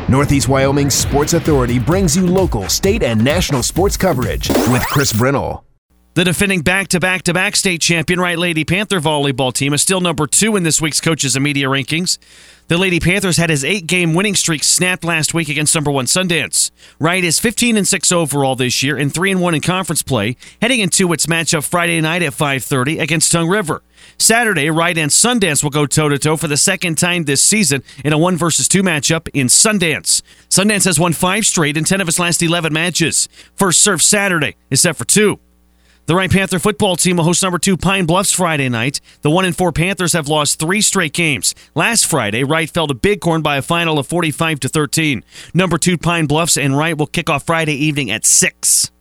Northeast Wyoming Sports Authority brings you local, state, and national sports coverage with Chris Brennell. The defending back-to-back-to-back state champion Wright Lady Panther volleyball team is still number 2 in this week's Coaches and Media rankings. The Lady Panthers had his 8-game winning streak snapped last week against number 1 Sundance. Wright is 15-6 overall this year and 3-1 in conference play, heading into its matchup Friday night at 5:30 against Tongue River. Saturday, Wright and Sundance will go toe-to-toe for the second time this season in a 1-versus-2 matchup in Sundance. Sundance has won 5 straight in 10 of its last 11 matches. First serve Saturday is set for 2. The Wright Panther football team will host number 2 Pine Bluffs Friday night. The 1-4 Panthers have lost 3 straight games. Last Friday, Wright fell to Bighorn by a final of 45-13. Number 2 Pine Bluffs and Wright will kick off Friday evening at 6.